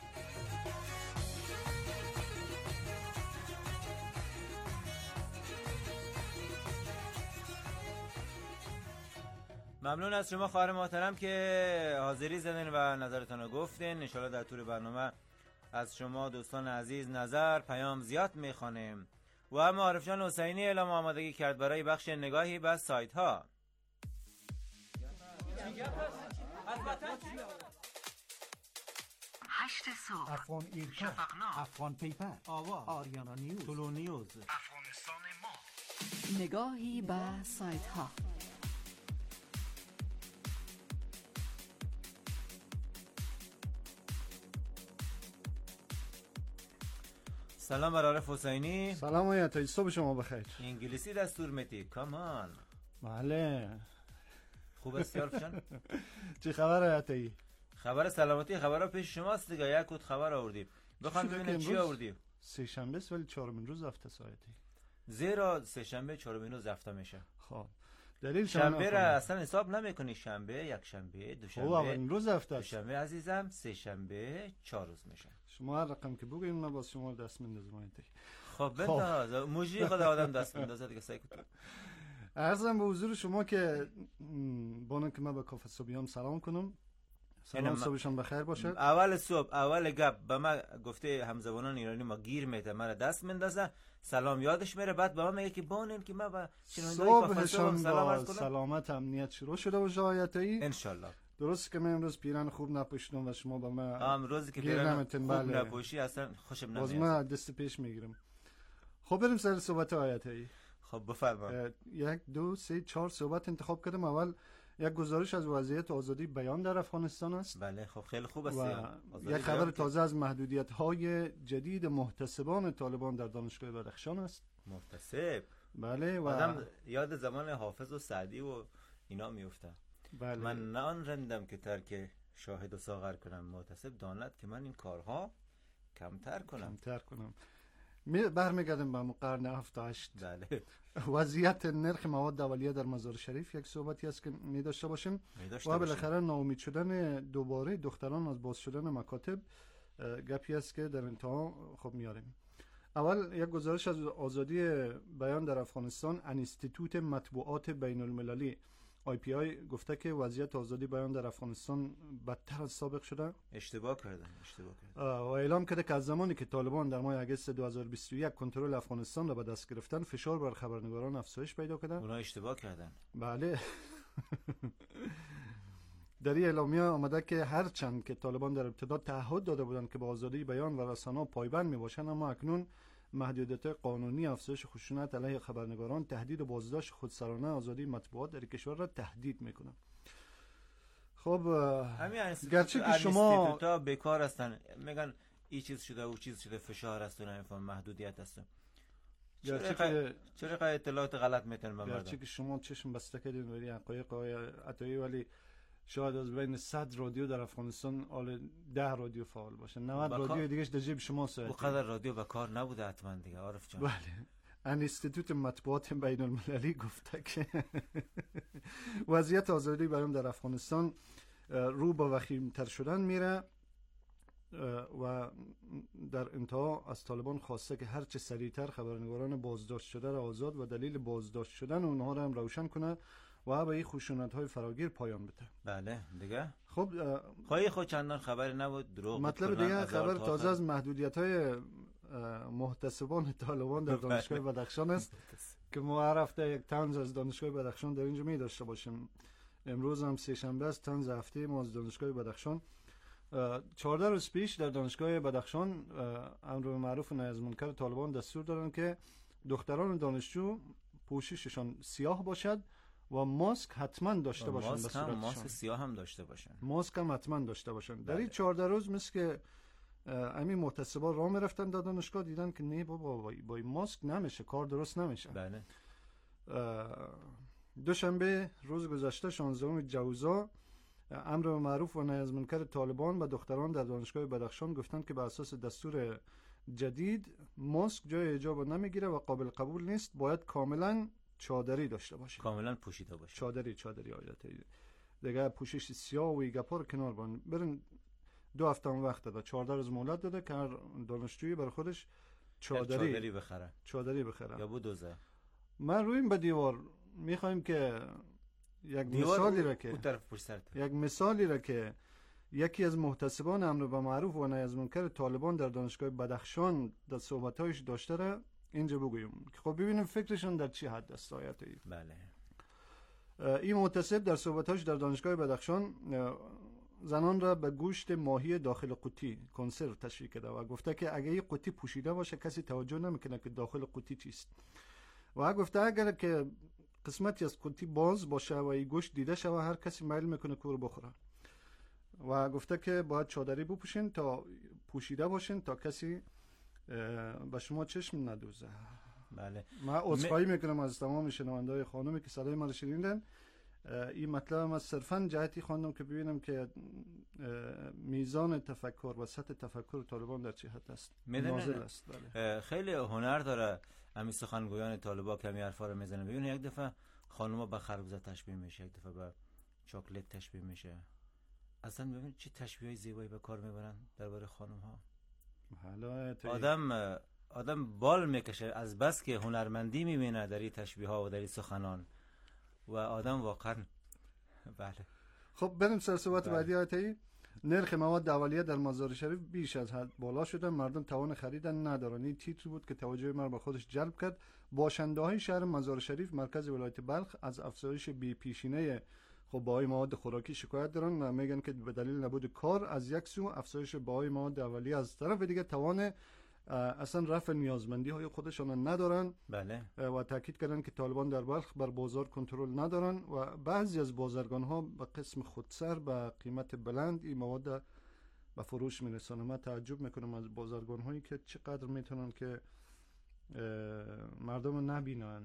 Speaker 16: ممنون از شما خواهر محترم که حاضری زدین و نظرتون رو گفتین. انشالله در طول برنامه از شما دوستان عزیز نظر پیام زیاد میخوانیم. و معارف جان حسینی اعلام آمادگی کرد برای بخش نگاهی به سایت ها.
Speaker 15: 8 صبح، افغان ایرکا، افغان پیپر، آوا، آریانا نیوز، طلو نیوز، افغانستان ما.
Speaker 14: نگاهی به سایت ها.
Speaker 16: سلام بر عارف حسینی.
Speaker 19: سلام آیتایی، صبح شما بخیر.
Speaker 16: انگلیسی دستور میدی، کامان.
Speaker 19: بله.
Speaker 16: خوب است یارفشان.
Speaker 19: چه خبر آیتایی؟
Speaker 16: خبر سلامتی، خبرها پیش شماست دیگه. یک کد خبر آوردیم، بخوام ببینیم چی آوردیم.
Speaker 19: سه شنبه است ولی چهارمین روز هفته ساعتی.
Speaker 16: زیرا سه شنبه چهارمین روز هفته میشه.
Speaker 19: خب دلیل
Speaker 16: شنبه را اصلا حساب نمیکنی. شنبه، یک شنبه، دوشنبه،
Speaker 19: اولین روز هفته.
Speaker 16: دوشنبه عزیزم، سه شنبه 4 روز میشه.
Speaker 19: شما هر رقم که بگوین من باز شما دست میندازم آیتایی.
Speaker 16: خب بنداز موجی خدا آدم دست بندازه دیگه سعی کن.
Speaker 19: عرضم به حضور شما که بانم که من به کافه صبحیان سلام کنم. سلام صبحشان بخیر باشد.
Speaker 16: اول صبح اول گپ به من گفته همزبانان ایرانی ما گیر میته مرا دست مندازه سلام یادش میره بعد به من میگه که بانم که من با شنوندای کافه صبح سلام عرض کنم.
Speaker 19: سلامت امنیت شروع شده باشه آیتایی
Speaker 16: ان شاء الله.
Speaker 19: درست که من امروز پیرن خوب نپوشیدم و شما به من
Speaker 16: امروز که پیرن خوب نپوشی اصلا خوشم نمیاد.
Speaker 19: باز من دست پیش میگیرم. خب بریم سر صحبت آیتایی.
Speaker 16: خب بفرما.
Speaker 19: 1 2 3 4 صحبت انتخاب کردم. اول یک گزارش از وضعیت آزادی بیان در افغانستان است.
Speaker 16: بله خب خیلی خوب است.
Speaker 19: یک خبر تازه از محدودیت‌های جدید محتسبان طالبان در دانشگاه بدخشان است.
Speaker 16: محتسب.
Speaker 19: بله و
Speaker 16: آدم یاد زمان حافظ و سعدی و اینا میفته.
Speaker 19: بله.
Speaker 16: من نه آن رندم که ترک شاهد و ساغر کنم، محتسب داند که من این کارها کمتر کنم.
Speaker 19: برمیگردیم به قرن 7 تا 8.
Speaker 16: بله.
Speaker 19: وضعیت نرخ مواد اولیه در مزار شریف یک صحبتی است که می داشته باشیم و بالاخره ناامید شدن دوباره دختران از باز شدن مکاتب گپی است که در انتها خب میاریم. اول یک گزارش از آزادی بیان در افغانستان انستیتوت مطبوعات بین المللی IPI گفته که وضعیت آزادی بیان در افغانستان بدتر از سابق شده.
Speaker 16: اشتباه کردن.
Speaker 19: و اعلام کرده که از زمانی که طالبان در ماه اگست 2021 کنترل افغانستان را به دست گرفتن فشار بر خبرنگاران افزایش پیدا کرده.
Speaker 16: اونا اشتباه کردن.
Speaker 19: بله. در این اعلامیه آمده که هرچند که طالبان در ابتدا تعهد داده بودند که با آزادی بیان و رسانه‌ها پایبند میباشند، اما اکنون محدودیت قانونی، افزایش خشونت علیه خبرنگاران، تهدید و بازداشت خودسرانه آزادی مطبوعات در کشور را تهدید میکنه. خب
Speaker 16: گرچه که شما تا بیکار هستن میگن این چیز شده او چیز شده، فشار است و نمیفهم محدودیت است. چرا اطلاعات غلط میتونن به مردم؟
Speaker 19: گرچه که شما چشم بسته کردین ولی حقایق عطایی، ولی شاید از بین 100 رادیو در افغانستان حال 10 رادیو فعال باشه، 90 رادیو دیگه در جیب شما ساعت.
Speaker 16: اونقدر رادیو به کار نبوده حتما دیگه عارف جان.
Speaker 19: بله. انستیتوت مطبوعات بین المللی گفته که وضعیت آزادی بیان در افغانستان رو به وخیم‌تر شدن میره و در انتها از طالبان خواسته که هرچه سریعتر خبرنگاران بازداشت شده را آزاد و دلیل بازداشت شدن اونها را هم روشن کنه و به این خشونت‌های فراگیر پایان بده.
Speaker 16: بله دیگه.
Speaker 19: خب
Speaker 16: خود چندان خبری نبود، دروغ
Speaker 19: مطلب دیگه خبر تازه از محدودیت‌های محتسبان طالبان در دانشگاه بدخشان است که ما هر هفته یک طنز از دانشگاه بدخشان در اینجا می داشته باشیم. امروز هم سه شنبه است، طنز هفته ما از دانشگاه بدخشان. 14 روز پیش در دانشگاه بدخشان امر به معروف و نهی از منکر طالبان دستور دادند که دختران دانشجو پوشششان سیاه باشد و ماسک حتما داشته باشند.
Speaker 16: ماسک سیاه هم داشته باشند.
Speaker 19: ماسک هم حتما داشته باشند. در این 14 روز مثل که همین محتسبا راه میرفتن در دانشگاه دیدن که نه بابا با این ماسک نمیشه، کار درست نمیشه.
Speaker 16: بله.
Speaker 19: دوشنبه روز گذشته 16 جوزا امر به معروف و نهی از منکر طالبان به دختران در دانشگاه بدخشان گفتند که بر اساس دستور جدید ماسک جای حجاب نمیگیره و قابل قبول نیست، باید کاملا چادری داشته باشه.
Speaker 16: کاملا پوشیده باشه.
Speaker 19: چادری عادتی دیگه پوشش سیاه و گپا رو کنار برن 2 هفته وقت داده، 14 روز مهلت داده که هر دانشجویی برای خودش چادری بخره
Speaker 16: یا بدوزه.
Speaker 19: من رویم به دیوار میخوایم که یک مثالی را که یکی از محتسبان امر به معروف و نهی از منکر طالبان در دانشگاه بدخشان در صحبت‌هایش داشته را اینجا بگویم. خب ببینیم فکرشون در چی حد است آیتایی.
Speaker 16: بله.
Speaker 19: این محتسب در صحبت‌هایش در دانشگاه بدخشان زنان را به گوشت ماهی داخل قوطی کنسرو تشریح کرده و گفته که اگه این قوطی پوشیده باشه کسی توجه نمیکنه که داخل قوطی چیست. و گفته اگر که قسمتی از قوطی باز باشه و این گوشت دیده شه و هر کسی میل میکنه که رو بخوره. و گفته که باید چادری بپوشین تا پوشیده باشین تا کسی به شما چشم ندوزه.
Speaker 16: بله.
Speaker 19: من عذرخواهی میکنم از تمام شنونده‌های خانومی که صدای من رو شنیدن. این مطلب من صرفاً جهتی خواندم که ببینم که میزان تفکر و سطح تفکر طالبان در چه حد است. نازل است.
Speaker 16: بله. خیلی هنر داره همین سخنگویان طالبان که همین حرفا رو میزنن. ببین یک دفعه خانوما به خربزه تشبیه میشه، یک دفعه به چاکلت تشبیه میشه. اصلا ببین چه تشبیه‌های زیبایی به کار میبرن درباره خانم ها.
Speaker 19: حالا
Speaker 16: آدم آدم بال میکشه از بس که هنرمندی میبینه در این تشبیه ها و در این سخنان و آدم واقعا بله.
Speaker 19: خب بریم سر صحبت بعدی. آیتایی نرخ مواد اولیه در مزار شریف بیش از حد بالا شده، مردم توان خریدن ندارن. این تیتر بود که توجه من به خودش جلب کرد. باشنده های شهر مزار شریف مرکز ولایت بلخ از افزایش بی پیشینه خب بهای مواد خوراکی شکایت دارن و میگن که به دلیل نبود کار از یک سو افزایش بهای مواد اولیه، از طرف دیگه توان اصلا رفع نیازمندی های خودشان ندارن.
Speaker 16: بله.
Speaker 19: و تاکید کردن که طالبان در بلخ بر بازار کنترل ندارن و بعضی از بازرگان ها به قسم خودسر به قیمت بلند این مواد به فروش میرسانه. من تعجب میکنم از بازرگان هایی که چقدر میتونن که مردم نبینن،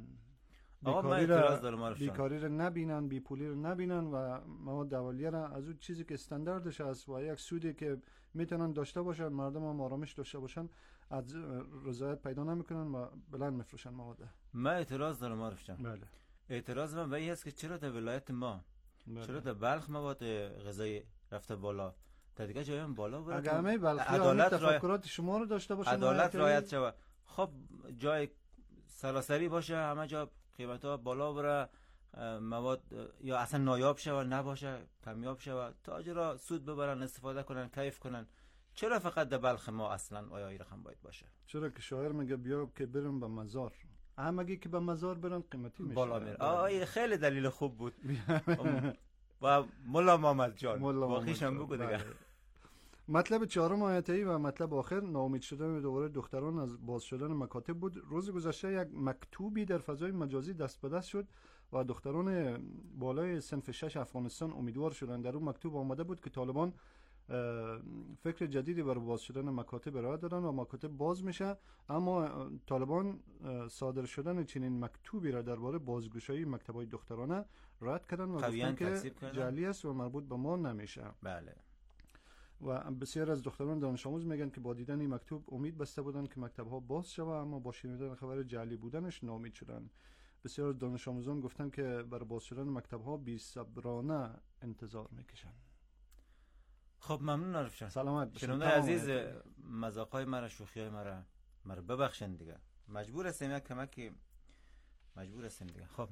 Speaker 19: بیکاری رو نبینن، بیپولی رو نبینن و مواد اولیه را از اون چیزی که استانداردش است و یک سودی که میتونن داشته باشن، مردم هم آرامش داشته باشن، از رضایت پیدا نمیکنن و بلند میفروشن مواد.
Speaker 16: من اعتراض دارم عارف جان.
Speaker 19: بله.
Speaker 16: اعتراض من به این است که چرا در ولایت ما چرا در بلخ مواد غذایی رفته بالا، در دیگه جای هم بالا بره.
Speaker 19: اگر همه بلخی تفکرات شما رو داشته باشن،
Speaker 16: عدالت رعایت شود، خب جای سراسری باشه، همه جا قیمت‌ها بالا بره، مواد یا اصلا نایاب شود نباشه، کمیاب شود، تاجرها سود ببرن، استفاده کنن، کیف کنن. چرا فقط در بلخ ما اصلا آیا این رقم باید باشه؟
Speaker 19: چرا که شاعر میگه بیا که بریم به مزار، همگی که به مزار برن قیمتی میشه
Speaker 16: بالا میره. خیلی دلیل خوب بود. و مولا محمد جان باقیش هم بگو دیگه.
Speaker 19: مطلب چهارم آیتایی و مطلب آخر ناامید شدن دوباره دختران از باز شدن مکاتب بود. روز گذشته یک مکتوبی در فضای مجازی دست به دست شد و دختران بالای صنف 6 افغانستان امیدوار شدند. در اون مکتوب آمده بود که طالبان فکر جدیدی برای باز شدن مکاتب ارائه دادن و مکاتب باز میشه، اما طالبان صادر شدن چنین مکتوبی را درباره بازگشایی مکتب‌های دخترانه رد کردن و گفتن که جعلی است و مربوط به ما نمیشه.
Speaker 16: بله.
Speaker 19: و بسیار از دختران دانش آموز میگن که با دیدن این مکتوب امید بسته بودن که مکتب‌ها باز شود، اما با شنیدن خبر جعلی بودنش ناامید شدن. بسیار از دانش آموزان گفتن که برای باز شدن مکتب‌ها بی‌صبرانه انتظار میکشن.
Speaker 16: خب ممنون عارف جان.
Speaker 19: سلامت باشید.
Speaker 16: شنونده عزیز، مذاق‌های مرا، شوخی‌های مرا ببخشید دیگه. مجبور هستیم یک کمکی مجبور هستیم دیگه. خب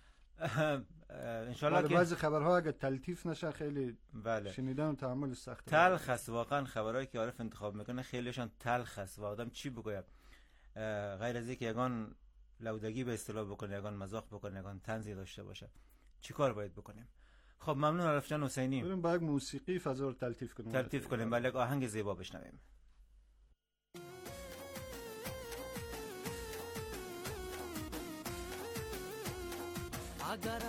Speaker 16: ان شاء الله که
Speaker 19: بعضی خبرها اگه تلطیف نشه خیلی
Speaker 16: بله.
Speaker 19: شنیدن و تحمل سخته.
Speaker 16: تلخ است واقعا خبرایی که عارف انتخاب میکنه خیلیشان تلخ است و آدم چی بگوید غیر از اینکه یگان لودگی به اصطلاح بکنه، یگان مذاق بکنه، یگان طنزی داشته باشه. چیکار باید بکنیم؟ خب ممنون عارف جان حسینی.
Speaker 19: بریم با یک موسیقی فضا رو تلطیف کنیم.
Speaker 16: ولی یک آهنگ زیبا بشنویم.
Speaker 17: اگر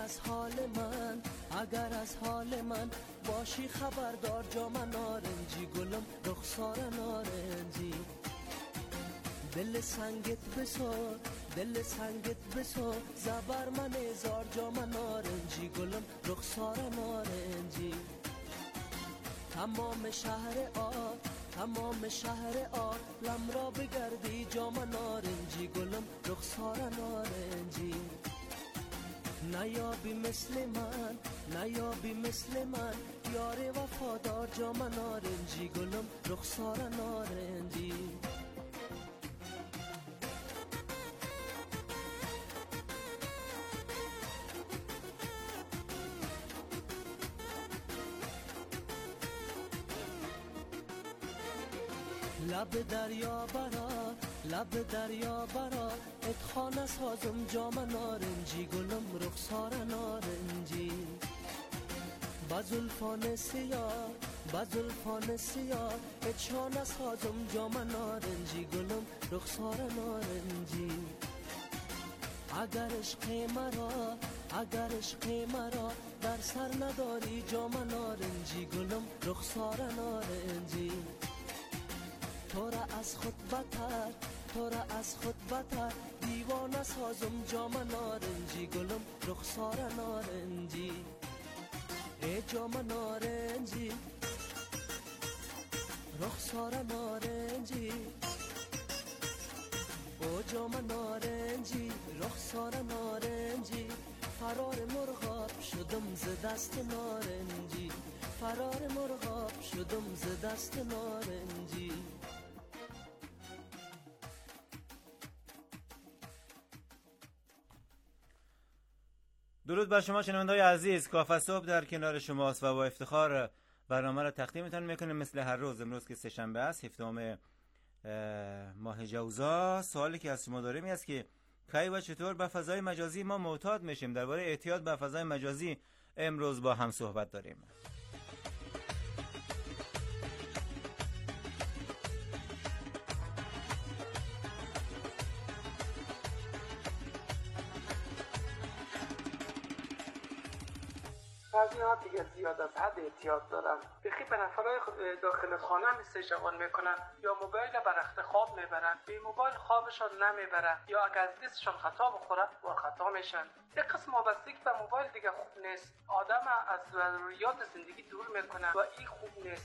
Speaker 17: از حال من باشی خبردار، جام نارنجی گلم رخسار نارنجی، دل سنگت بسو زبر من هزار، جام نارنجی گلم رخسار نارنجی، تمام شهر آ لم را بگردی، جام نارنجی گلم رخسار نارنجی، نیابی مثل من یار وفادار، جام نارنجی گلم رخسار نارنجی، لب دریا برا اتخانه سازم، جام نارنجی گلم رخسار نارنجی، بزلفان سیاه اتشانه سازم، جام نارنجی گلم رخسار نارنجی، اگر عشق مرا در سر نداری، جام نارنجی گلم رخسار نارنجی، تو را از خود بتر دیوانه سازم، جام نارنجی گلم رخسار نارنجی، ای جام نارنجی رخسار نارنجی، او جام نارنجی رخسار نارنجی، فرار مرغاب شدم ز دست نارنجی، فرار مرغاب شدم ز دست نارنجی.
Speaker 16: درود بر شما شنونده‌های عزیز. کافه صبح در کنار شماست و با افتخار برنامه را تقدیمتان میکنه مثل هر روز. امروز که سه‌شنبه است 17 ماه جوزا، سوالی که از شما داریم این است که کی و چطور به فضای مجازی ما معتاد میشیم. درباره اعتیاد به فضای مجازی امروز با هم صحبت داریم.
Speaker 20: بعضی‌ها دیگه زیاد از حد اعتیاد دارن، بخی به نفرهای داخل خانه هم استشغال میکنن یا موبایل بر رخت خواب میبرن، به موبایل خوابشان نمیبرن یا اگر از دستشان خطا بخوره و خطا میشن. یک قسم وابستگی به موبایل دیگه خوب نیست، آدم از ضروریات زندگی دور میکنه و این خوب نیست.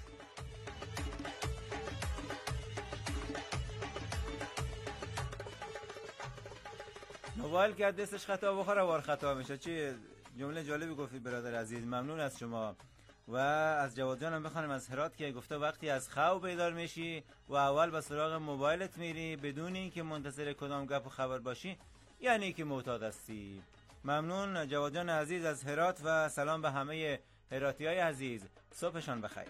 Speaker 16: موبایل که دستش خطا بخوره وار خطا میشه. چی جمله جالبی گفتید برادر عزیز، ممنون از شما. و از جواد جانم بخوانم از هرات که گفته وقتی از خواب بیدار میشی و اول به سراغ موبایلت میری بدون اینکه منتظر کدام گپ و خبر باشی، یعنی که معتاد هستی. ممنون جواد جان عزیز از هرات و سلام به همه هراتیای عزیز، صبحشان بخیر.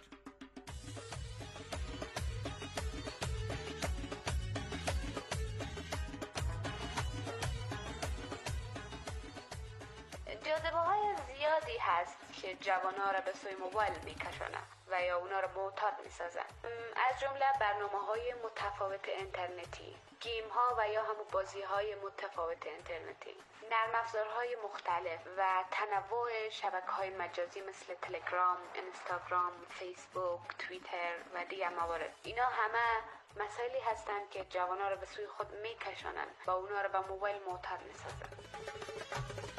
Speaker 21: جاذبه‌های زیادی هست که جوان‌ها را به سوی موبایل می‌کشانند و یا اونا را معتاد می‌سازند. از جمله برنامه‌های متفاوت اینترنتی، گیم‌ها و یا همون بازی‌های متفاوت اینترنتی، نرم افزارهای مختلف و تنوع شبکه‌های مجازی مثل تلگرام، اینستاگرام، فیسبوک، توییتر و دیگر موارد. اینا همه مسائلی هستند که جوان‌ها را به سوی خود می‌کشانند و اونا را به موبایل معتاد می‌سازند.